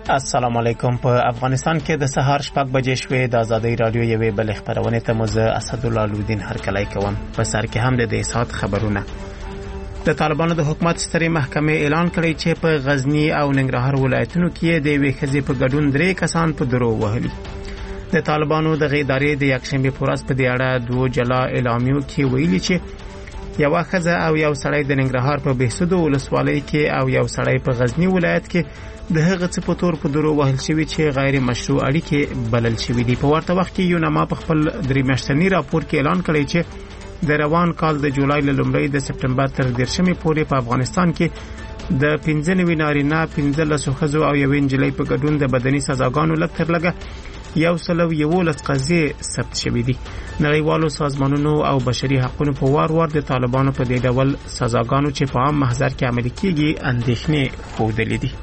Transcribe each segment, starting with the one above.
السلام علیکم. په افغانستان کې د سهار 6 بجې شوې د ازادۍ رادیو یوې بل خبرونه ته مزه اسد الله لودین هرکلی کوم. په سر کې هم د دې سات خبرونه. د طالبانو د حکومت سترې محکمې اعلان کړی چې په غزنی او ننګرهار ولایتونو کې د وی خزي په ګډون 3 کسان په درو وهلي. د طالبانو د ادارې د یکشنبه په ورځ په دې اړه دوه جلا اعلامیو کې ویلي چې یو خزه او یو سړی د ننګرهار په بهسودو ولسوالۍ کې او یو سړی په غزنی ولایت کې د هغه څه په تور په درو وهل شوی چې غیر مشروع اړیکې بلل شوی دي. په ورته وخت کې یونما په خپل 3 میاشتنی راپور کې اعلان کړی چې د روان کال د جولای له لومړۍ د سپټمبر تر 10مې پورې په افغانستان کې د 15 نارینه 15 ښځو او یو نجلۍ په ګډون د بدني سزاګانو لږ تر لږه 111 قضیې ثبت شوې دي. نړیوالو سازمانونو او بشري حقوقو په وار د طالبانو په دې ډول سزاګانو چې په عام محضر کې عملي کیږي اندېښنې ښودلې دي.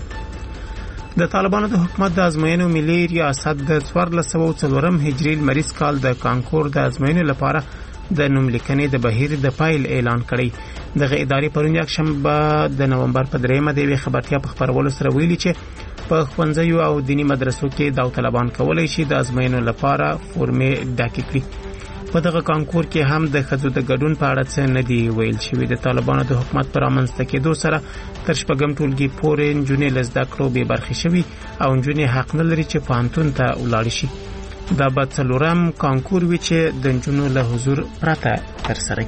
د طالبانو د حکومت د ازموینو ملي ریاست د 1404 هجری لمریز کال د کانکور د ازموینو لپاره د نوملیکنې د بهیر د فایل اعلان کړی. دغه ادارې پرون یکشنبه د نومبر په 3مه د خبرتیا په خبرولو سره ویلي چې په ښوونځیو او دینی مدرسو کې داوطلبان کولای شي د ازموینو لپاره فورمې ډکې کړي. په دغه کانکور کې هم د ښځو د ګډون په اړه څه نه دی ویل شوی. د طالبانو د حکومت پر رامنځته کېدو سره تر 6 ټولګي پورې نجونې له زده کړو بې برخې شوي او نجونې حق نه لري چې پوهنتون ته ولاړ شي. دا به څلورم کانکور وي چې د نجونو له حضور پرته ترسره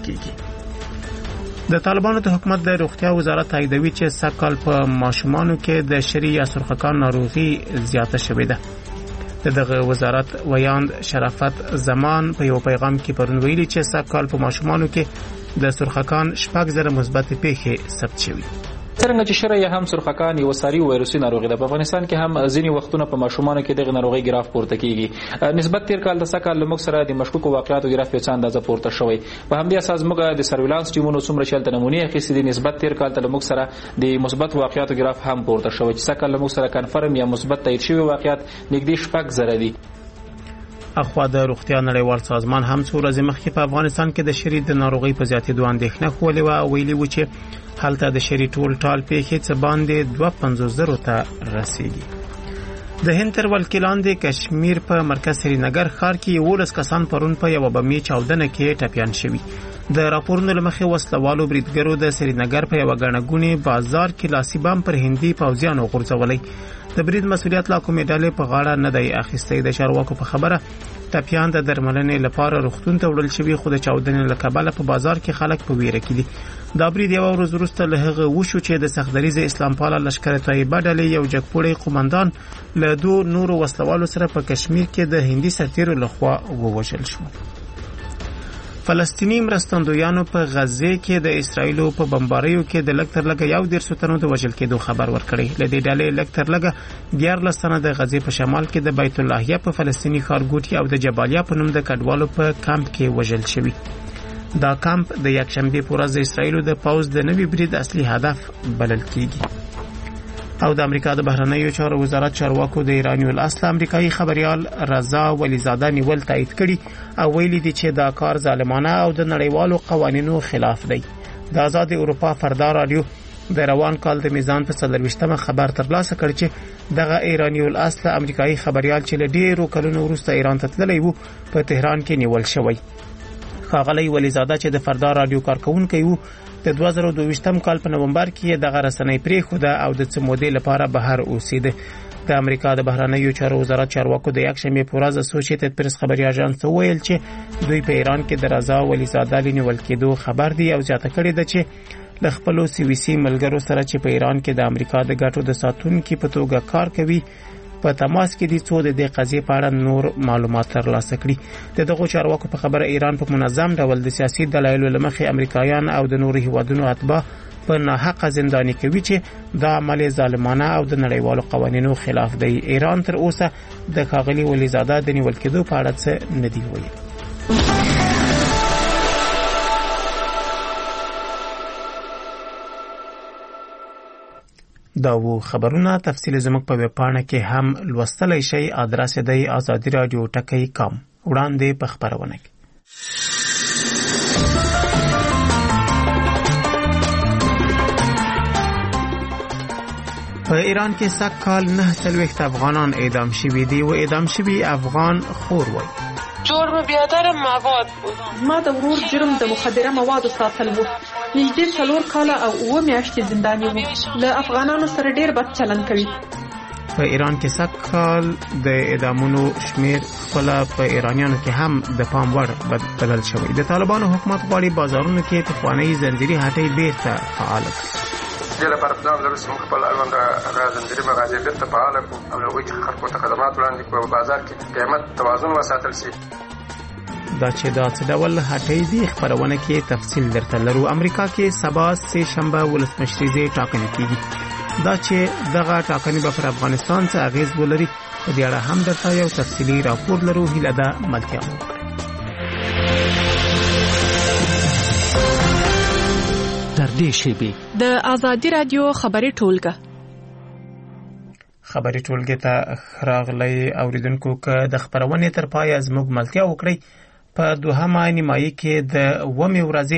کیږي. د طالبانو د حکومت د روغتیا وزارت تاییدوي چې سږ په ماشومانو کې د شری یا سرخکان ناروغي زیاته شوې ده. دغه وزارت ویاند شرافت زمان په یو پیغام کې پرون ویلي چې سږ په ماشومانو کې د سرخکان 6,000 مثبت پیښې ثبت شوې. څنګه چې شری هم سرخکان یو ساري وایروسي ناروغي ده، په افغانستان کې هم ځینی وختونه په ماشومانو کې دغه ناروغي ګراف پورته کیږي. نسبت تیر کال د سکه لمک سره د مشکوک واقعاتو ګراف په څه اندازه پورته شوی. په همدې اساس موږ د سرویلانس ټیمونو څومره شلته نمونه اخیستې دي. نسبت تیر کال د لمک سره د مثبت واقعاتو ګراف هم پورته شوی چې سکه لمک سره کنفرم یا مثبت تایید شوی واقعات نږدې 6,000 دي. اخوا د روغتیا نړیوال سازمان هم څو ورځې مخکې په افغانستان کې د شری د ناروغي په زیاتېدو اندېښنه خولې و او ویلي و چې هلته د شری ټال پیښې څه باندې 52,000 ته رسیدي. د هند تر ولکې لاندې کشمیر په مرکز سرینګر ښار کې 11 کسان پرون په یو بمي چاودنه کې ټپیان شوي. د راپورونو لمخې وسلوالو بریدګرو د سرینګر په یو غنګونی بازار کې لاسي بم پر هندي پوځیانو غورځولې. د برید مسؤلیت لا کومې ډلې په غاړه نه دی اخیستی. د چارواکو په خبره ټپیان د درملنې لپاره روغتون ته وړل شوي، خو د چاودنې له کبله په بازار کې خلک په ویره کې دي. دا برید یو ورځ وروسته له هغه وشو چې د سختدریز اسلام پاله لشکره طیبه ډلې یو جګپوړی قومندان له 2 نورو وسلوالو سره په کشمیر کې د هندي سرتیرو لخوا ووژل شو. فلسطینی مرستندویانو په غزه کې د اسرایلو په بمباریو کې د لږ تر لږه 110 تنو د وژل کېدو خبر ورکړی. له دې ډلې لږ تر لږه 14 تنه د غزه په شمال کې د بیت اللهیه په فلسطینی ښارګوټي او د جبالیا په نوم د کډوالو په کمپ کې وژل شوی. دا کمپ د یکشنبه په ورځ د اسرایلو د پوځ د نوي برید اصلي هدف بلل کیږي. او د امریکا د بهرنیو چارو وزارت چارواکو د ایرانی الاصل امریکایي خبريال رضا ولیزاده نیول تایید کړي او ویلي دي چې دا کار ظالمانه او د نړیوالو قوانینو خلاف دی. د آزاد اروپا فردا رادیو د روان کال د میزان په 23مه خبر ترلاسه کړ چې دغه ایرانی الاصل امریکایي خبريال چې له ډیرو کلونو وروسته ایران ته تللی وو په تهران کې نیول شوی. ښاغلی ولیزاده چې د فردا رادیو کارکونکي وو د 2022م کال په نومبر کې دغه رسنۍ پریښوده او د څه مودې لپاره بهر اوسېده. د امریکا د بهرنیو چارو وزارت چارواکو د یکشنبه په ورځ اسوسییټډ پریس خبري اژانس ته ویل چې دوی په ایران کې د رضا ولیزاده لنیول کېدو خبر دی او زیاته کړې ده چې ل خپل سیویسي ملګرو سره چې په ایران کې د امریکا د ګټو د ساتونکو په توګه کار کوي په تماس کې دي څو د دې قضیې په اړه نور معلومات ترلاسه کړي. دغه چارواکو په خبره ایران په منظم ډول د سیاسي دلایلو لمخې امریکایان او د نورو هیوادونو اتباع په ناحقه زنداني کوي چې دا عمل ظالمانه او د نړیوالو قوانینو خلاف دی. ایران تر اوسه د ښاغلي ولیزاده د نیول کېدو په اړه څه نه دی ویلي. دا و خبرونه تفصیل زموږ په ویب پاڼه کې هم لوستلای شئ. ادرس دی azadiradio.com. وړاندې په خبرونه کې په ایران کې سږ کال 49 افغانان اعدام شوي دي و اعدام شوي افغان خور وای. جرم بیادر مواد بود. ما د ورور جرم د مخدره موادو ساتل وو. نږدې 4 کاله او 9 میاشتې زنداني وو. له افغانانو سره ډیر بد چلند کوي. په ایران کې سږ کال د اعدامونو شمیر خپل په ایرانیانو کې هم د پام وړ بدل شوی. د طالبانو حکومت غواړي بازارونو کې پخوانۍ زنجیري هټۍ بیرته فعال کړي. د لپاره پلان لري چې موږ خپل اړوند زنجیري مغازې بیرته فعال کړو او هغوی چې خلکو ته خدمات وړاندې کړو. بازار کې قیمت توازن وساتل شي. دا چې دا څه ډول هټۍ دی خبرونه کې تفصیل درته لرو. امریکا کې سبا سه شنبه ولسمشریزه ټاکنې کیږي. دا چې دغه ټاکنې به پر افغانستان څه اغیز ولري په دې اړه هم درته یو تفصیلي راپور لرو. هیله ده ملتیا مو در دې شیبې د آزادی رادیو خبري ټولګه ته راغلی اوریدونکو که د خبرونې تر پای زموږ ملتیا وکړي. په دوهمه نیمایي کې د 9 ورځې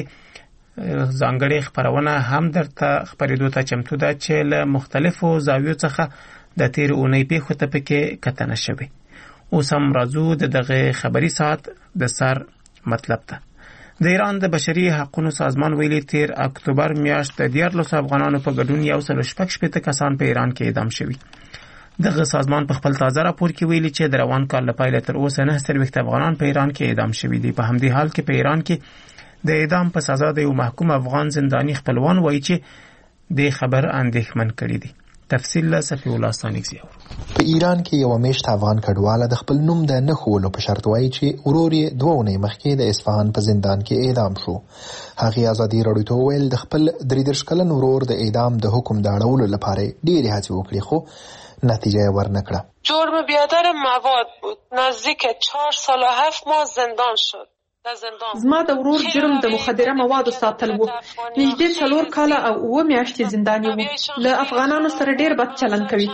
ځانګړې خبرونه هم درته خبرېدو ته چمتو ده چې له مختلفو زاویو څخه د تیر اونۍ پیښو ته پکې کتنه شوې. اوس هم راځو دغه خبري ساعت د سر مطلب ته. د ایران د بشري حقوقو سازمان ویلي تیر اکتوبر میاشت د 14 افغانانو په ګډون 116 کسان په ایران کې اعدام شوي. دغه سازمان په خپل تازه راپور کې ویلي چې د روان کال لپاره تر اوسه 49 افغانان په ایران کې اعدام شوي دي. په همدې حال کې په ایران کې د اعدام په سزا د یو محکوم افغان زنداني خپلوان وایي چې د خبر اندېښمن کړي دي. تفصیل له صفی الله ثانیزی. په ایران کې یو میشت افغان کډواله د خپل نوم د نه خولو په شرط وایي چې ورور یې 2 ونې مخکې د اصفهان په زندان کې اعدام شو. هغه ازادي راډیو ته ویل د خپل 33 کلن ورور د اعدام د حکم د اړولو لپاره ډېرې هڅې وکړې خو نتیجه ورنکړه. جرم بیادر مواد بود. نزدیک 4 سال و 7 ماه زندان شد. زما د ورور جرم د مخدره موادو ساتل وو. نږدې 4 کاله او 9 میاشتې زنداني وو. له افغانانو سره ډیر بد چلند کوي.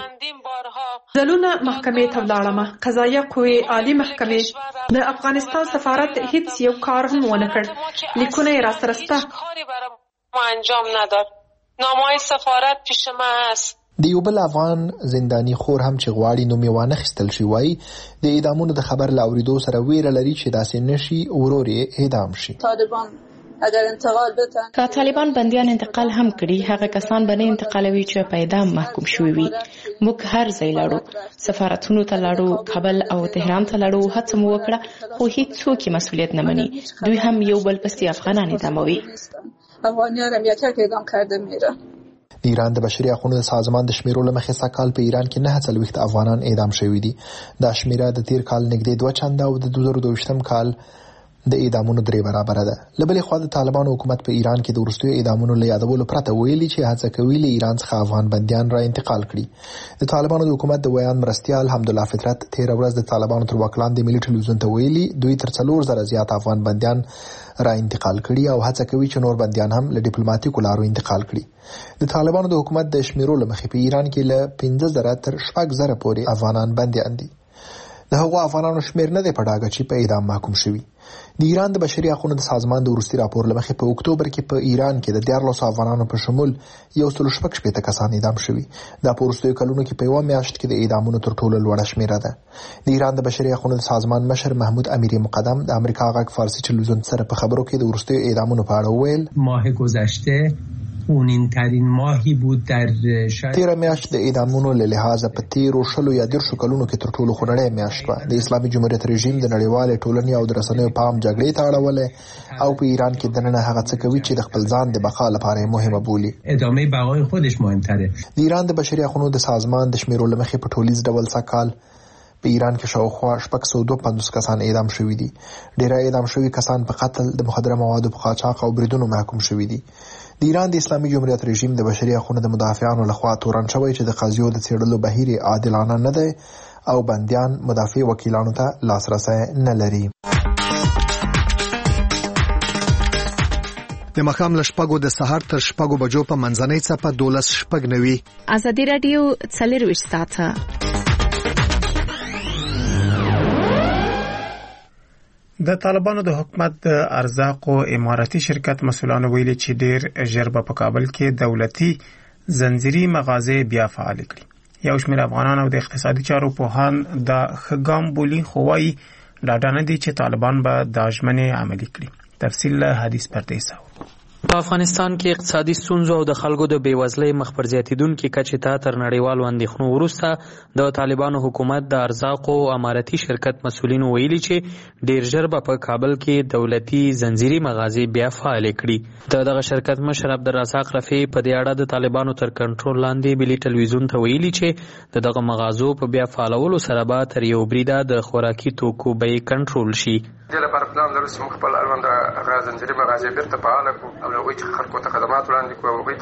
ځلونه محکمې ته ولاړم. قضایه قوې عالی محکمې د افغانستان سفارت هیڅ یو کار هم ونه کړ. لیکونه یې را سره سته. ما انجام نداد. نامه سفارت پیش ما است. د یو بل افغان زنداني خور هم چې غواړي نوم یې وانخیستل شي وایي د اعدامونو د خبر له اورېدو سره ویره لري چې داسې نشي ورور یې اعدام شي. طالبان اگر انتقال بتن که طالبان بندیان انتقال هم کړي هغه کسان به نه انتقالوي چې په اعدام محکوم شوي وي. موږ هر ځای لاړو، سفارتونو ته لاړو، کابل او تهران ته لاړو، هڅه مو وکړه خو هیڅوک مسؤلیت نه مني. دوی هم یو بل پسې افغانان اعداموي. افغانیان هم یک اعدام کرده میره. د ایران د بشري حقوقو سازمان د شمیرو له مخې سږ کال په ایران کې 49 افغانان اعدام شوي دي. دا شمیره د تیر کال نږدې 2 چنده او د 2022 کال د اعدامونو 3 برابره ده. له بلې خوا د طالبانو حکومت په ایران کې د وروستیو اعدامونو له یادولو پرته ویلي چې هڅه کوي له ایران څخه افغان بندیان را انتقال کړي. د طالبانو د حکومت د بیان مرستیال حمدالله فطرت 13 ورځ د طالبانو تر واک لاندې ملي ټلویزیون ته ویلي دوی تر 4000 زیات افغان بندیان را انتقال کړي او هڅه کوي چې نور بندیان هم له ډیپلوماټیکو لارو انتقال کړي. د طالبانو د حکومت د شمیرو له مخې په ایران کې له 15000 تر 6000 پورې افغانان بندیان دي. د هغو افغانانو شمیر نه دی په ډاګه چې په اعدام محکوم شوي. د ایران د بشري حقوقو د سازمان د وروستي راپور له مخې په اکتوبر کې په ایران کې د 14 افغانانو په شمول 116 کسان اعدام شوي. دا په وروستیو کلونو کې په یوه میاشت کې د اعدامونو تر ټولو لوړه شمیره ده. د ایران د بشري حقوقو د سازمان مشر محمود امیری مقدم د امریکا غږ فارسی ټلویزیون سره په خبرو کې د وروستیو اعدامونو په اړه وویل ماه گذشته خونین ترین ماهی بود در تیر میاشت د اعدامونو له لحاظه په تیرو شلو یا 10 کلونو کې تر ټولو خونړی میاشت وه. د اسلامي جمهوریت رژیم د نړیوالې ټولنې او د رسنیو پام جګړې ته اړولی او په ایران کې دننه هغه څه کوي چې د خپل ځان د بقا لپاره مهمه بولي. ادامه بقای خودش مهمتره. د ایران د بشري حقوقو د سازمان د شمیرو له مخې په ټولیز ډول سږکال په ایران کې شاوخوا 652 کسان اعدام شوي دي. ډیری اعدام شوي کسان په قتل، د مخدره موادو په قاچاق او بریدونو محکوم شوي دي. د ایران د اسلامي جمهوریت رژیم د بشري حقوقو د مدافعانو لخوا تورن شوی چې د قضیو د څېړلو بهیر عادلانه نه دی او بندیان مدافع وکیلانو ته لاسرسی نه لري. د مخام لشپګو د سحر تر شپګو بجو په منځنۍ څپه 12:09 آزادي رادیو 24 ساعته. د طالبانو د حکومت د ارزاقو اماراتي شرکت مسؤلانو ویلي چې ډیر ژر په کابل کې دولتي زنجیري مغازې بیا فعال کړي. یو شمېر افغانان او د اقتصادي چارو پوهان د ښه ګام بولي، خو وایي ډاډه نه دي چې طالبان به دا ژمنې عملي کړي. تفصیل له حدیث پردیسه. په افغانستان کې اقتصادي ستونزو او د خلکو د بېوزلۍ مخ پر زیاتېدونکي کچې ته تر نړیوالو اندېښنو وروسته د طالبانو حکومت د ارزاقو امارتي شرکت مسؤلینو ویلي چې ډېر ژر به په کابل کې دولتي زنجیري مغازې بیا فعالې کړي. د دغه شرکت مشر عبدالرزاق رفیع په دې اړه د طالبانو تر کنټرول لاندې ملي ټلویزیون ته ویلي چې د دغه مغازو په بیا فعالولو سره به تر یو بریده د خوراکي توکو بیې کنټرول شي. دې لپاره پلان لرو چې موږ خپل اړوند هغه زنجیري مغازې بیرته فعاله کړو او هغوی ته خلکو ته خدمات وړاندې کړو، هغوی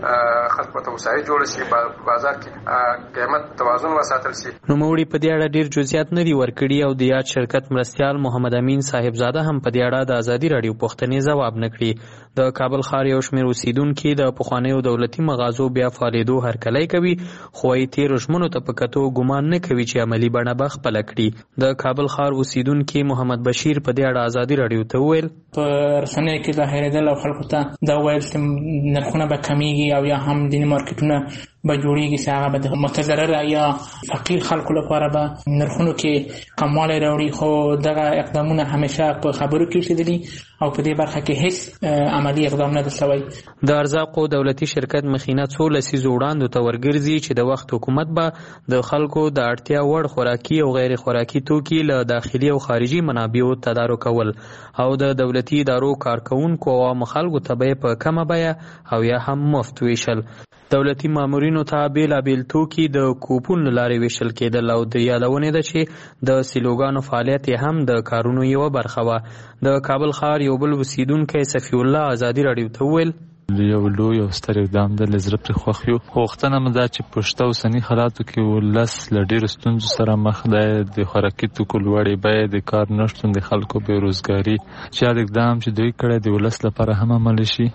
ته خلکو ته وسایل جوړ شي، په بازار کې قیمت توازن وساتل شي. نوموړي په دې اړه ډېر جزئیات نه دي ورکړي او د یاد شرکت مرستیال محمد امین صاحبزاده هم په دې اړه د ازادي راډیو پوښتنې ځواب نه کړي. د کابل ښار یو شمېر اوسیدونکي د پخوانیو دولتي مغازو بیا فعالېدو هرکلی کوي، خو وايي تېرو ژمنو ته په کتو ګمان نه کوي چې عملي بڼه به خپله کړي. د کابل ښار اوسیدونکي محمد بشیر په دې اړه ازادي راډیو ته وویل په رسنیو کې ظاهرېدل او خلکو ته دا ویل چې نرخونه به کمیږي او یا هم ځینې مارکیټونه به جوړیږي چې هغه به د متضرره یا فقیر خلکو لپاره به نرخونو کې کموالی راوړي، خو دغه اقدامونه همیشه په خبرو کې اوسېدلي او په دې برخه کې هیڅ عملی اقدام نه دی شوی. د ارزاقو دولتي شرکت مخینه څو لسیزو وړاندو ته ورګرځي چې د وخت حکومت به د خلکو د اړتیا وړ خوراکي او غیر خوراکي توکي له داخلي او خارجي منابعو تدارکول او د دولتي ادارو کارکوونکو او عامو خلکو ته به په کمه بیه او یا هم مفت ویشل. دولتي مامورینو ته بیلابیل توکي د کوپون له لارې ویشل کېدل او د یادونې ده چې د سیلوګانو فعالیت هم د کارونو یوه برخه وه. د کابل ښار یو بل اوسیدونکی صفي الله ازادي راډیو ته وویل یو لوی او ستر اقدام دی، له زړه پرې خوښ یو. غوښتنه مو ده چې په شته اوسني حالاتو کې ولس له ډېرو ستونزو سره مخ دی، د خوراکي توکو لوړې بیې، د کار نشتون، د خلکو بېروزګاري، چې هر اقدام چې دوی کړی د ولس لپاره هم عملي شي،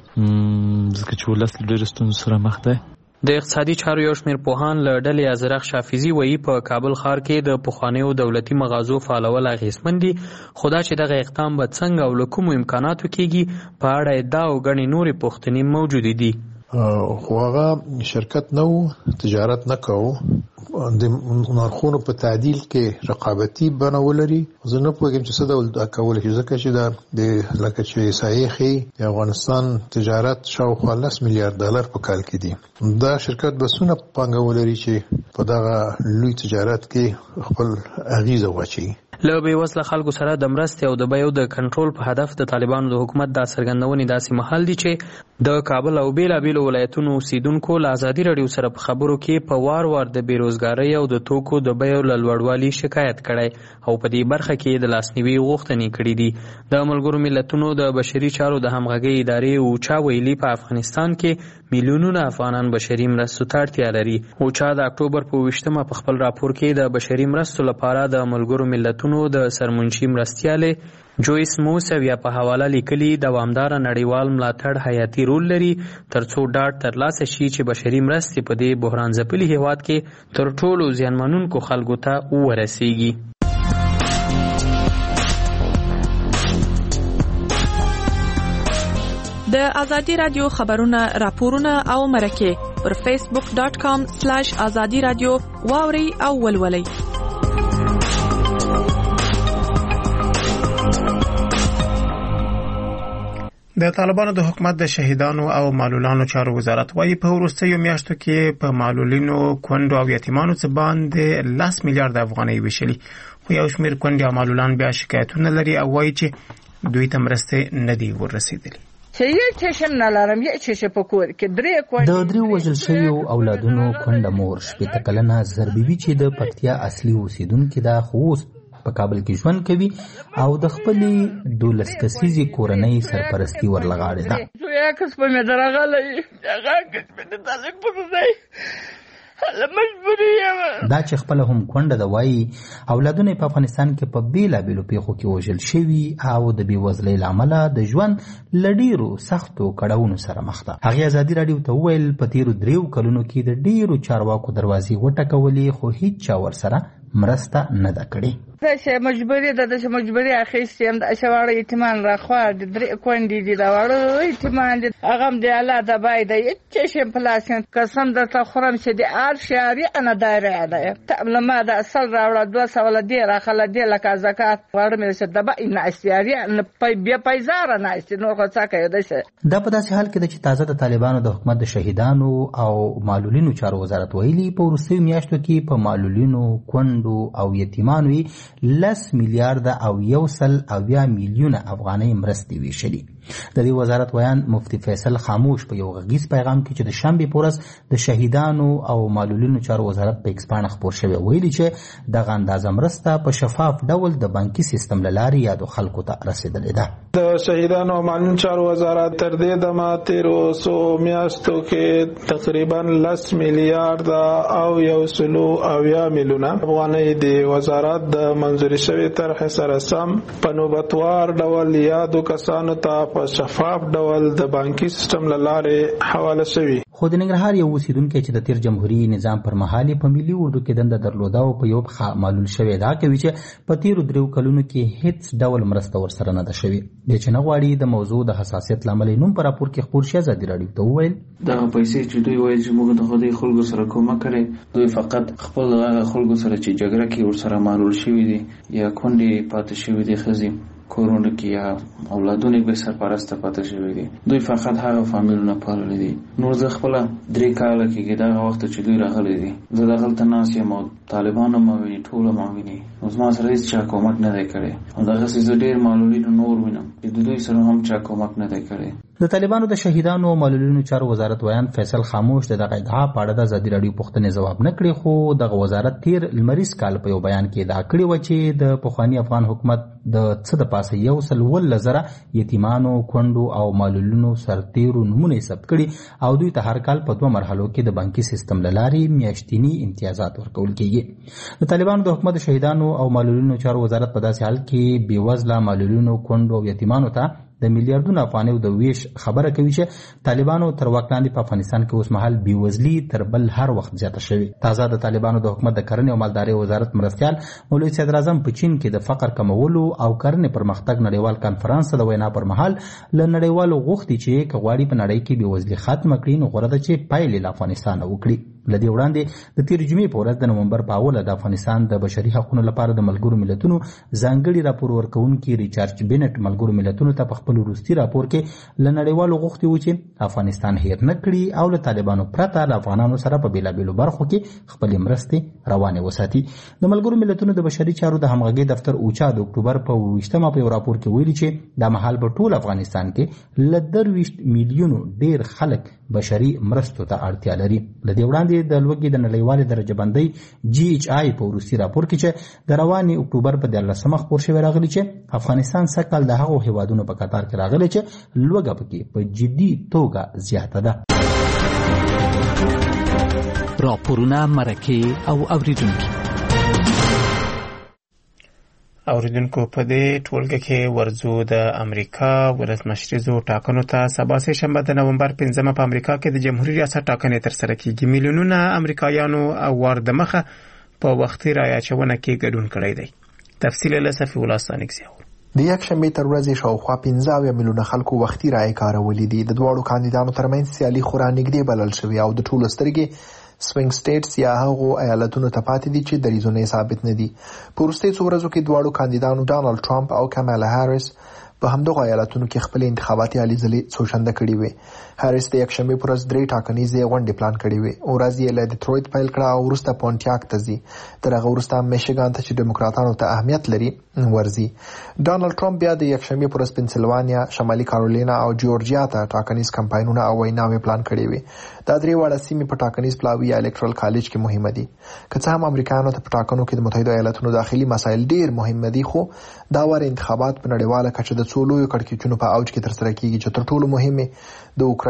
ځکه چې ولس له ډېرو ستونزو سره مخ دی. د اقتصادي چارو یو شمېر پوهان له ډلې ازرق شافیزي وایي په کابل ښار کې د پخوانیو دولتي مغازو فعالول اغېزمن دي، خو دا چې دغه اقدام به څنګه او له کومو امکاناتو کېږي په اړه ادعا او ګڼې نورې پوښتنې موجودې دي. خو هغه شرکت نه و، تجارت نه کوو، د نرخونو په تعدیل کې رقابتي بڼه ولري. زه نه پوهېږم چې څه ډول دا کولی شي، ځکه چې دا د لکه چې احصایې ښیي د افغانستان تجارت شاوخوا 10 میلیارد ډالر په کال کې دي. دا شرکت به څونه پانګه ولري چې په دغه لوی تجارت کې خپل اغیزه واچوي. له بېوزله خلکو سره د مرستې او د بیو د کنټرول په هدف د طالبانو د حکومت دا څرګندونې داسې مهال دي چې د کابل او بېلابېلو ولایتونو اوسیدونکو له ازادي راډیو سره په خبرو کې په وار وار د بېروزګارۍ او د توکو د بیو له لوړوالي شکایت کړی او په دې برخه کې د لاسنیوي غوښتنې کړې دي. د ملګرو ملتونو د بشري چارو د همغږۍ ادارې اوچا ویلي په افغانستان کې میلیونونه افغانان بشري مرستو ته اړتیا لري. اوچا د اکتوبر په 28 په خپل راپور کې د بشري مرستو لپاره د ملګرو ملتونو د سرمنشي مرستیالې جویس موسویا په حواله لیکلي دوامداره نړیوال ملاتړ حیاتي رول لري ترڅو ډاډ ترلاسه شي چې بشري مرستې په دې بحران ځپلي هیواد کې تر ټولو زیانمنونکو خلکو ته ورسیږي. د ازادي رادیو خبرونه، راپورونه او مرکې پر facebook.com/azadi radio واوري او ولولئ. د طالبانو د حکومت د شهیدانو او معلولانو چارو وزارت وايي په وروستیو میاشتو کې په معلولینو، کونډو او یتیمانو څخه باندې 10 میلیارډ افغانۍ ویشلي، خو یو شمېر کونډې او معلولان بیا شکایتونه لري او وايي چې دوی ته مرستې نه دي ورسېدلې. د دریو وژل شویو اولادونو کونډه مور شپېته کلنه زربیبي چې د پکتیا اصلي اوسیدونکې ده، خو اوس په کابل کې ژوند کوي او د خپلې 12 کسیزې کورنۍ سرپرستي ورلغاړې ده. دا چې خپله هم کونډه ده، وایي اولادونه په افغانستان کې په بیلابیلو پیښو کې وژل شوي او د بېوزلۍ له امله د ژوند له ډېرو سختو کړاوونو سره مخ ده. هغې ازادي راډیو ته وویل په تېرو 3 کلونو کې د ډېرو چارواکو دروازې وټکولې، خو هیڅ چا ورسره مرسته نه ده کړې. داسې مجبوري ده، داسې مجبوري اخیستې یم. داسې واړه یتیمان راخوا دي، 3 کونډې دي، دا واړه یتیمان دي. هغه هم د الله د بای دی، هېڅ شی په لاس کې قسم درته خورم چې د هر شهري انا دایره ده. له ما د اصل راوړه 200 له دې راخله دې لکه زکات واړه مې چې د بای ناستې یاري بیا پیزاره ناستې نور خو څه کوي. دا په داسې حال کې ده چې تازه د طالبانو د حکومت د شهیدانو او معلولینو چارو وزارت ویلي په وروستیو میاشتو کې په معلولینو، کونډو او یتیمانو 10 میلیارډ او 1.7 میلیونه افغانۍ مرستې ویشلي. د دې وزارت ویان مفتی فیصل خاموش په یو غږیز پیغام کې چې د شنبې په ورځ د شهیدانو او معلولینو چارو وزارت په ایکس پاڼه خپور شوی ویلي چې دغه اندازه مرسته په شفاف ډول د بانکي سیستم له لارې یادو خلکو ته رسیدلې ده. د شهیدانو او معلولینو چارو وزارت تر دې دمه تیرو څو میاشتو کې تقریبا 10 میلیارډ او 1.7 میلیونه افغانۍ د وزارت د منظوري شوی طرح سره سم په نوبتوار ډول یادو کسانو ته په شفاف ډول د بانکي سیستم له لارې حواله شوی. خو د ننګرهار یو اوسیدونکی چې د تیر جمهوریت نظام پر مهال په ملي اردو کې دنده درلوده او په یو پخه معلول شوی دا کوي چې په تیرو 3 کلونو کې هیڅ ډول مرسته ورسره نه ده شوی. د چې نه غواړي د موضوع د حساسیت لامل نوم پر راپور کې خبر شي ازادي راډیو ته وویل دا پیسې چې دوی وایي چې موږ د خدای خلکو سره کومک کړي، دوی فقط خپل خلکو سره چې جګړه کې ورسره معلول شوی دي یا کونډې پاتې شوی دي خزي کورونه کې یا اولادونه به سرپرسته پاتې شوی دي، دوی فقط هغه فامیلونه پاللي دي. نور زه خپل 3 کاله کې دغه وخت چې دوی راغلي دي زه دغلته ناس یم او طالبانو ما ویني ټول ما ویني نو زما سره هیڅ چا کومک نه دی کړی او دغه څه ډېر معلولین نور وینم چې دوی سره هم چا کومک نه دی کړی. د طالبانو د شهیدانو او معلولینو چارو وزارت ویان فیصل خاموش دغه ادعا په اړه د ازادي راډیو پوښتنې ځواب نه کړی، خو دغه وزارت تیر لمریز کال په یو بیان کې ادعا کړې و چې د پخوانی افغان حکومت د څه د پاسه 1.7 یتیمانو، کونډو او معلولینو سرتیرو نمونه ثبت کړي او دوی ته هر کال په 2 مرحلو کې د بانکي سیستم له لارې میاشتنی امتیازات ورکول کیږي. د طالبانو د حکومت شهیدانو او معلولینو چارو وزارت په داسې حال کې بیوزله معلولینو، کونډو او یتیمانو ته د میلیارډونو افغانیو د ویش خبره کوي چې طالبانو تر واک لاندې په افغانستان کې اوس مهال بیوزلي تر بل هر وخت زیاته شوې. تازه د طالبانو د حکومت د کرنې او مالدارۍ وزارت مرستیال مولوي صدر اعظم په چین کې د فقر کمولو او کرنې پرمختګ نړیوال کانفرنس د وینا پر مهال له نړیوالو غوښتي چې کغواړي په نړۍ کې بیوزلي ختمه کړي نو غوړه ده چې پایلې له افغانستان وکړي. لدی وړاندې د تیر جمعې په ورځ د نومبر په اوله د افغانستان د بشري حقوقو لپاره د ملګرو ملتونو ځانګړي راپور ورکوونکي ریچارډ بینټ ملګرو ملتونو ته په خپل وروستي راپور کې له نړیوالو غوښتي و چې افغانستان هیر نه کړي او له طالبانو پرته له افغانانو سره په بیلابیلو برخو کې خپلې مرستې روانې وساتي. د ملګرو ملتونو د بشري چارو د همغږۍ دفتر اوچا د اکتوبر په 28مه په یو راپور کې ویلي چې د مهال په ټول افغانستان کې له 23 میلیونو ډیر خلک بشري مرستو ته اړتیا لري. لدی وړاندې د لوګي د نړیوالې درجه بندۍ GHI په وروستي راپور کې چې د رواني اکتوبر په 13مه خبر شوی راغلی چې افغانستان سکهال د هغو هیوادونو په قطار کې راغلی چې لوګه پکې په جدي توګه زیاته ده. راپورونه مرکه او اوریدونکو په دې ټولګه کې ورزو د امریکا ولسمشریزو ټاکنو ته سبا سه شنبه د نومبر 15مه په امریکا کې د جمهوریت ریاست ټاکنې تر سره کیږي. میلیونونه امریکایانو اوار د مخه په وختي رایه اچونه کې ګډون کړی دی. تفصیل له صفی الله ستانکزیو. د یک شنبه تر ورځې شاوخوا 15 میلیونه خلکو وختي رایه کارولې دي. د دوړو کاندیدانو ترمنځ سیالي خورا نږدې بلل شوې او د ټولو سترګې سوینګ سټیټس یا هغو ایالتونو ته پاتې دي چې دریځونه ثابت نه دي. په وروستي څو ورځو کې دواړو کاندیدانو ډانلډ ټرمپ او کامالا هاریس په همدغه ایالتونو کې خپل انتخاباتي هلې ځلې څوشنده کړې وې. هاریس د یکشنبې پر ورځ 3 ټاکنیزې غونډې پلان کړې وې. ورځ یې له ډیټرویت پیل کړه او وروسته پونټیاک ته ځي. تر هغه وروسته میشیګان ته چې ډیموکراتانو ته اهمیت لري ورځي. ډانلډ ټرمپ بیا د یکشنبې پر ورځ پنسلوانیا، شمالي کارولینا او جورجیا ته ټاکنیز کمپاینونه او ویناوې پلان کړې وې. دا درې واړه سیمې په ټاکنیز پلاوي یا الکټرال کالج کې مهمه دي. که څه هم امریکایانو ته په ټاکنو کې د متحده ایالاتونو داخلي مسایل ډیر مهم دي، خو دا وړ انتخابات په نړیواله کچه د څو لویو کړکېچونو په اوج کې ترسره کیږي چې تر ټولو مهمه د اوکراین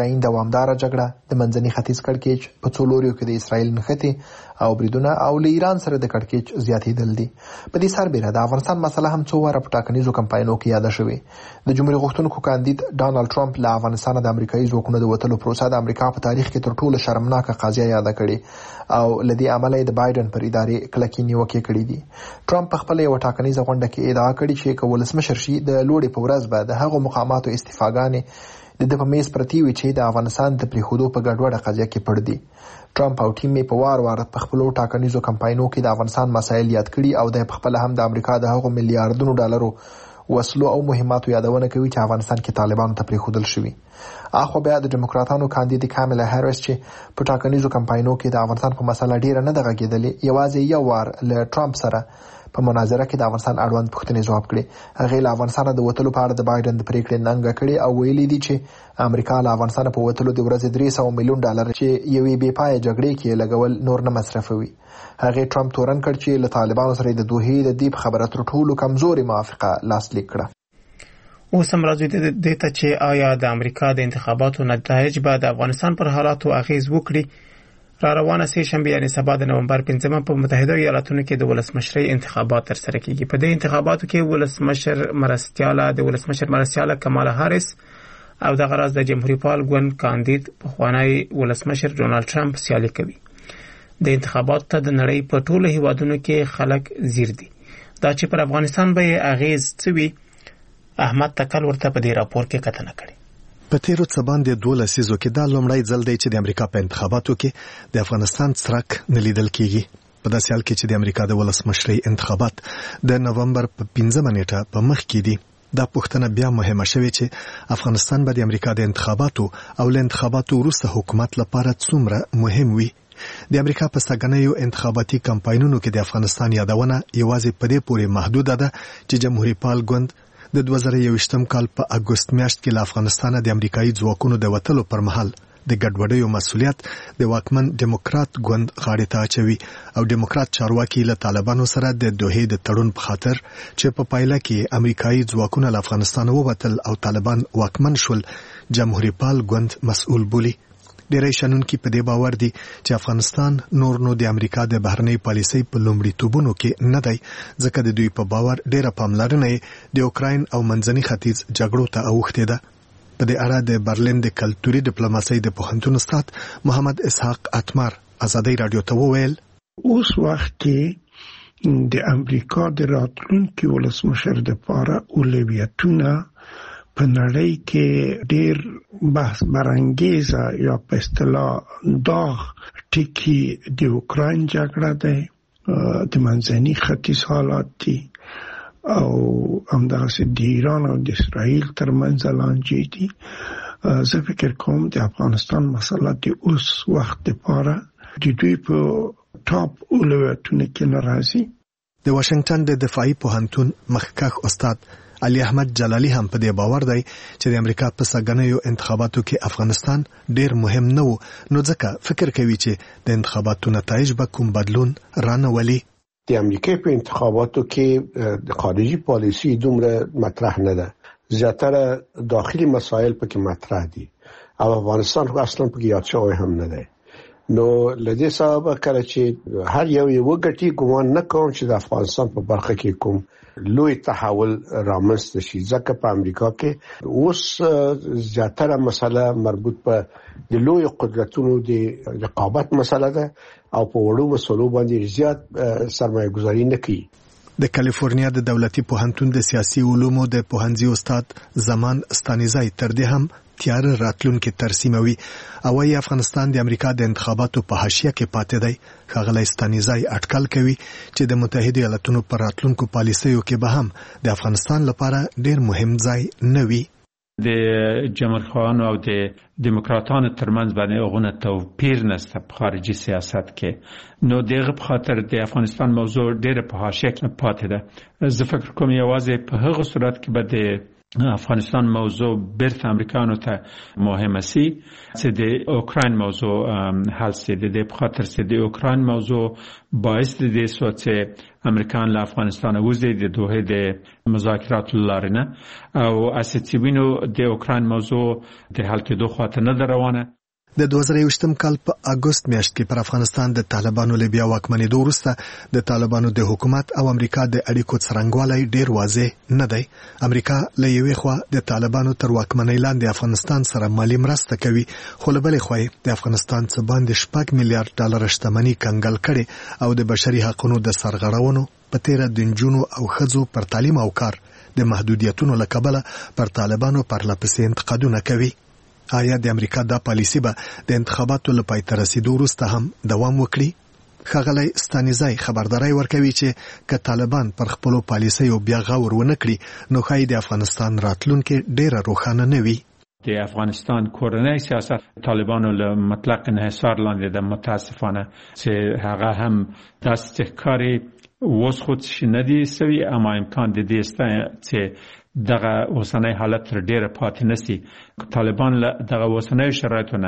اوکراین دوامداره جګړه، د منځني ختیځ کړکېچ په څو لوریو کې د اسرائیل نښتې او بریدونه او له ایران سره د کړکېچ زیاتېدل دي. په دې سربېره د افغانستان مسله هم څو واره په ټاکنیزو کمپاینونو کې یاده شوې. د جمهوریت غوښتونکو کاندید ډانلډ ټرمپ له افغانستان د امریکایي ځواکونو د وتلو پروسه د امریکا په تاریخ کې تر ټولو شرمناکه قضیه یاده کړې او له دې امله د بایدن پر ادارې کلکې نیوکې کړې دي. ټرمپ په خپله یوه ټاکنیزه غونډه کې ادعا کړې چې که ولسمشر شي د لوړې په ورځ به د هغو مقاماتو استعفاګانې د په میز پرتې وي چې د افغانستان د پریښودو په ګډوډه قضیه کې پړ دي. ټرمپ او ټیم یې په وار په خپلو ټاکنیزو کمپاینونو کې د افغانستان مسایل یاد کړي او د خپل هم د امریکا د هغو میلیارډونو ډالرو وسلو او مهماتو یادونه کوي چې افغانستان کې طالبانو ته پریښودل شوي. اخو بیا د ډیموکراتانو کاندید کاملا هریس چې په ټاکنیزو کمپاینونو کې د افغانستان په مسله ډیره نه ده غږېدلې، یوازې یو وار له ټرمپ سره په مناظره کې د افغانستان اړوند پوښتنې ځواب کړي. هغه له افغانستان د وتلو په اړه د بایدن د پریکړې ننګه کړي او ویلي دي چې امریکا له افغانستان په وتلو د ورځې 300 میلیون ډالر چې یوې بې پای جګړې کې لګول نور نه مصرفوي. هغه ټرمپ تورن کړ چې له طالبانو سره د دوحې د دې خبره تر ټولو کمزوري موافقه لاسلیک کړه. اوس هم راځي د ته چې آیا د امریکا د انتخاباتو نتایج به د افغانستان پر حالاتو اغیز وکړي. را روانه سه شنبه یعنی سبا د نومبر 5 په متحده ایالاتونو کې د ولسمشرۍ انتخابات ترسره کیږي. په دې انتخاباتو کې د ولسمشر مرستیاله کمالا هاریس او د غراز د جمهوریت پال ګوند کاندید پخوانی ولسمشر ډونالد ټرمپ سیالي کوي. د انتخاباتو ته د نړۍ په ټولو هیوادونو کې خلک زیر دي. دا چې پر افغانستان به اغیز څه وي، احمد تکل ورته په دې راپور کې کتنه کړې. په تیرو څه باندې 12 لسیزو کې دا لومړی ځل دی چې د امریکا په انتخاباتو کې د افغانستان څرک نه لیدل کیږي. په داسې حال کې چې د امریکا د ولسمشرۍ انتخابات د نومبر په 15 نیټه په مخ کې دي، دا پوښتنه بیا مهمه شوې چې افغانستان به د امریکا د انتخاباتو او له انتخاباتو وروسته حکومت لپاره څومره مهم وي. د امریکا په سګنیو انتخاباتي کمپاینونو کې د افغانستان یادونه یوازې په دې پورې محدوده ده چې جمهوریت پال ګوند د 2021 کال په اګوست میاشت کې له افغانستان د امریکایي ځواکونو د وتلو پر مهال د ګډوډیو مسؤلیت د واکمن ډیموکرات ګوند غاړې ته اچوي او ډیموکرات چارواکي له طالبانو سره د دوحې د تړون په خاطر چې په پایله کې امریکایي ځواکونه له افغانستان ووتل او طالبان واکمن شول جمهوریت پال ګوند مسؤل بولي. ډیری شنونکي په دې باور دي چې افغانستان نور نو د امریکا د بهرنۍ پالیسۍ په لومړیتوبونو کې نه دی، ځکه د دوی په باور ډیره پاملرنه د اوکراین او منځني ختیځ جګړو ته اوښتې ده. په دې اړه د برلین د کلتوري ډیپلوماسۍ د پوهنتون استاد محمد اسحاق اتمر ازادي رادیو ته وویل اوس وخت کې د امریکا د راتلونکي ولسمشر لپاره اولویتونه په نړۍ کې ډېر بحث برانګیزه یا په اصطلاح داغ ټکی د اوکراین جګړه ده، د منځني ختیځ حالات دي او همداسې د ایران او د اسرائیل ترمنځ لانجې دي. زه فکر کوم د افغانستان مسله د اوس وخت لپاره د دوی په ټاپ اولویتونو کې نه راځي. د واشنگټن د دفاعي پوهنتون مخکښ استاد علي احمد جلالي هم په دې باور دی چې د امریکا په سګنیو انتخاباتو کې افغانستان ډېر مهم نه و، نو ځکه فکر کوي چې د انتخاباتو نتایج به کوم بدلون رانولي. د امریکا په انتخاباتو کې د خارجي پالیسي دومره مطرح نه ده، زیاتره داخلي مسایل پکې مطرح دي او افغانستان خو اصلا پکې یاد شوی هم نه دی. نو لدې سبب کله چې هر یو وګټي ګومان نه کوم چې د افغانستان په برخه کې کوم لوی تحول رامنځته شي، ځکه په امریکا کې اوس زیاتره مسله مربوط په د لوی قدرتونو د رقابت مسله ده او په وړو مسلو باندې زیات سرمایه گذاري نه کوي. د کالیفورنیا د دولتي پوهنتون د سیاسي علومو د پوهنځي استاد زمان ستانیزای تر دې هم تیار راتلونکي ترسیموي او وايي افغانستان د امریکا د انتخاباتو په حاشیه کې پاتې دی. ښاغلی ستانیزای اټکل کوي چې د متحده ایالاتونو پر راتلونکو پالیسیو کې به هم د افغانستان لپاره ډېر مهم ځای نه وي. د جمهوریتخواهانو او د دیموکراتانو ترمنځ باندې هغه توپیر نشته په خارجي سیاست کې، نو دغه په خاطر د افغانستان موضوع ډېر په حاشیه کې پاتې ده. زه فکر کوم یوازې په هغه صورت کې به د افغانستان موضوع بیرته امریکانو ته مهمه سي چې د اوکراین موضوع حل سي د په خاطر چې د اوکراین موضوع باعث دي چې امریکان له افغانستان وځي د دوه د مذاکرات لارنه او اساسيبینو د اوکراین موضوع د حل کېدو خاطر نه روانه. د 2021م کال په اگست میاشت کې پر افغانستان د طالبانو له بیا واکمنېدو وروسته د طالبانو د حکومت او امریکا د اړیکو څرنګوالی ډیر واضح نه دی. امریکا له یوې خوا د طالبانو تر واکمنۍ لاندې افغانستان سره مالی مرسته کوي، خو له بلې خوا د افغانستان څخه باندې $6 میلیارډ شتمنۍ کنګل کړي او د بشري حقوقو د سرغړونو په تیر د نجونو او ښځو پر تعلیم او کار د محدودیتونو له کبله پر طالبانو پرلپسې انتقادونه کوي. آیا د امریکا دا پالیسی به د انتخاباتو لپاره تر رسیدو وروسته هم دوام وکړي؟ ښاغلی ستانیزی خبرداري ورکوي چې که طالبان پر خپل پالیسي او بیا غور ونه کړي نو ښایي د افغانستان راتلونکي ډیره روښانه نه وي. د افغانستان کورنۍ سیاست طالبانو له مطلق انحصار لاندې د متاسفانه چې هغه هم داسې ښکاري اوس خو څه نه دي سوي، اما امکان د دې شته چې دغه اوسنۍ حالت تر ډیره پاتې نشي. طالبان له دغه اوسنۍ شرایطونه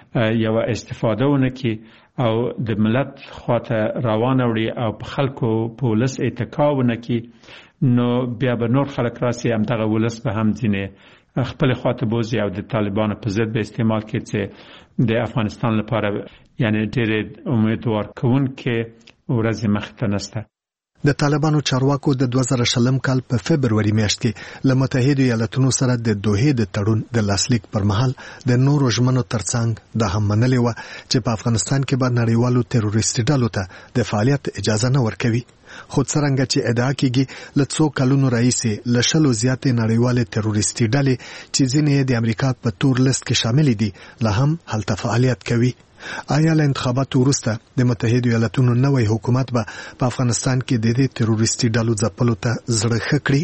یو استفاده ونکړي او د ملت خواته روانه وړي او په خلکو په ولس اتکا ونکړي نو بیا به نور خلک راسي هم دغه ولس به هم ځینې خپل خواته بوزي او د طالبانو په ضد به استعمال کړي چې د افغانستان لپاره یعنی ډېر امیدوار کوونکې ورځې مخته نشته. د طالبانو چارواکو د 2020 کال په فبرवरी میاشت کې له متحده ایالاتونو سره د دوه د تړون د لاسلیک پر مهال د نورو ژمنو ترڅنګ د هم منلې و چې په افغانستان کې به نړیوالو تروریستي ډلو ته د فعالیت اجازه نه ورکوي. خو څرنګه چې ادعا کیږي له څو کلونو راهیسې له شلو زیاتې نړیوالې تروریستي ډلې چې ځینې د امریکا په تور لیست کې شامل دي لا هم هلته فعالیت کوي. آیا له انتخاباتو وروسته د متحده ایالاتونو نوی حکومت به په افغانستان کې د دې تروریستي ډلو ځپلو ته زړه ښه کړي؟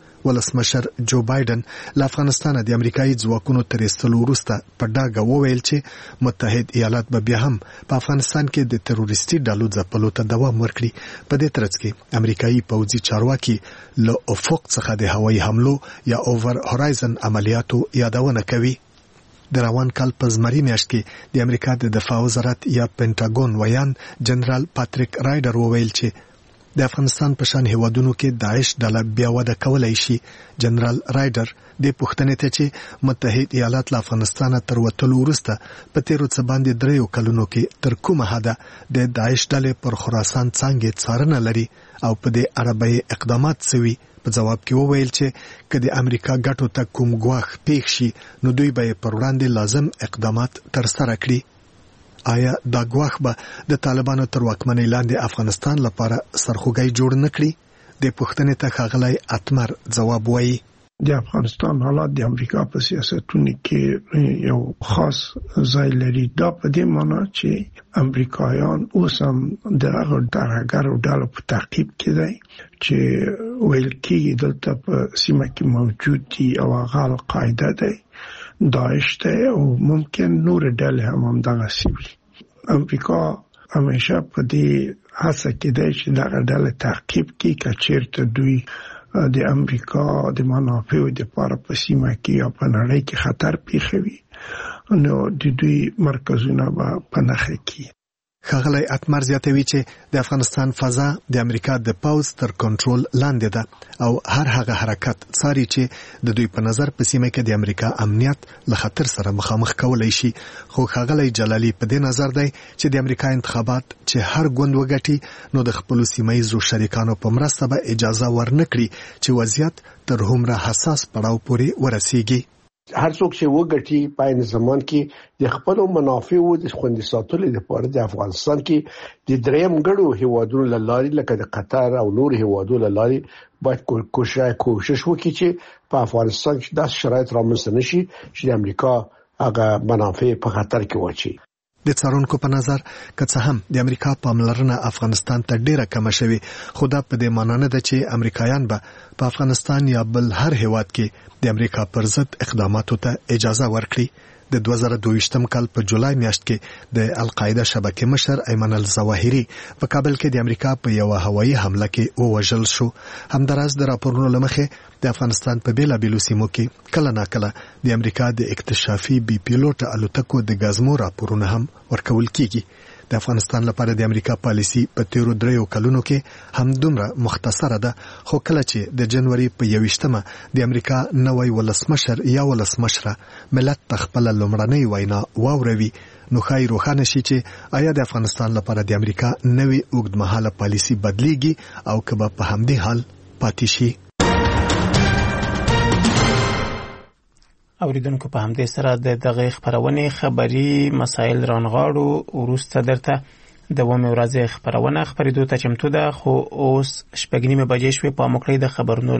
ولسمشر جو بایدن له افغانستان د امریکایي ځواکونو تر ایستلو وروسته په ډاګه وویل چې متحد ایالات به بیا هم په افغانستان کې د تروریستي ډلو ځپلو ته دوام ورکړي. په دې ترڅ کې امریکایي پوځي چارواکي له افق څخه د هوایي حملو یا اوور هورایزن عملیاتو یادونه کوي. د روان کال په زمري میاشت کې د امریکا د دفاع وزارت یا پینټاګون ویان جنرال پاتریک رایډر وویل چې د افغانستان په شان هیوادونو کې داعش ډله بیا وده کولای شي. جنرال رایډر د پوښتنې ته چې متحد ایالات له افغانستان تر وتلو وروسته په تیرو څه باندې 3 کلونو کې تر کومه حده د داعش ډلې پر خراسان څنګه څارنه لري او په دې اړه اقدامات سوي، په جواب کې وویل چې کله امریکا ګټو ته کوم ګواښ پیښ شي نو دوی به پر وړاندې لازم اقدامات ترسره کړي. آیا دا ګواښ به د طالبانو تر واکمنۍ لاندې افغانستان لپاره سرخوږی جوړ نه کړي؟ د پوښتنې ته ښاغلی اتمر ځواب وایي. د افغانستان حالات د امریکا په سیاستونو کې یو خاص ځای لري. دا په دې معنی چې امریکایان اوس هم د هغه درغړو ډلو په تعقیب کې دي چې ویل کېږي دلته په سیمه کې موجود دي او هغه القاعده دی، داعش دی او ممکن نور ډلې هم همدغسې وي. امریکا همیشه په دې هڅه کې دی چې دغه ډلې تعقیب کړي که چېرته دوی د امریکا د منافعو لپاره په سیمه کې یا په نړۍ کې خطر پیښوي نو د دوی مرکزونه به په نښه کې. ښاغلی اتمر زیاتوي چې د افغانستان فضا د امریکا د پوځ تر کنټرول لاندې ده او هر هغه حرکت څاري چې د دوی په نظر په سیمه کې د امریکا امنیت له خطر سره مخامخ کولای شي. خو ښاغلی جلالي په دې نظر دی چې د امریکا انتخابات چې هر ګوند وګټي نو د خپل سیمایي شریکانو په مرسته به اجازه ورنکړي چې وضعیت تر هومره حساس پړاو پورې ورسیږي. هر څوک چې وګټي په این زمان کې د خپل منافعو د خوندي ساتلو لپاره د افغانستان کې د دریم ګړو هیوادونو لاري لکه د قطر او نور هیوادونو لاري باید کوشش وکړي چې په افغانستان کې داسې شرایط رامنځته نشي چې د امریکا هغه منافع په خطر کې واچي. د څارونکو په نظر که څه هم د امریکا پاملرنه افغانستان ته ډیره کمه شوې، خو دا په دې معنی نه ده چې امریکایان به په افغانستان یا بل هر هیواد کې د امریکا پر ضد اقداماتو ته اجازه ورکړي. د 2022م کال په جولای میاشت کې د القاعده شبکې مشر ایمن الظواهری په کابل کې د امریکا په یو هوایي حمله کې ووژل شو. همداراز د راپورونو لمخې د افغانستان په بیلابیلو سیمو کې کله ناکله د امریکا د اکتشافي بي پیلوټ الوتکو د غازمو راپورونه هم ورکول کیږي. د افغانستان لپاره د امریکا پالیسی په تیرو 3 کلونو کې هم دومره مختصره ده، خو کله چې د جنوري په 21مه د امریکا نوی ولسمشر یا ولسمشره ملت تخپل لومړنۍ وینا واوروي، نو خای روښانه شي چې آیا د افغانستان لپاره د امریکا نوی اوږدمهاله پالیسی بدلیږي او که به په همدې حال پاتې شي. اوریدونکو په همدې سره د دغه خبرونه خبري مسایل رانغاړو ورسته درته د ومه ورځې خبرونه خبرېدو ته چمتو ده، خو اوس شپږ نیمه بجې شوې په مکړې د خبرونو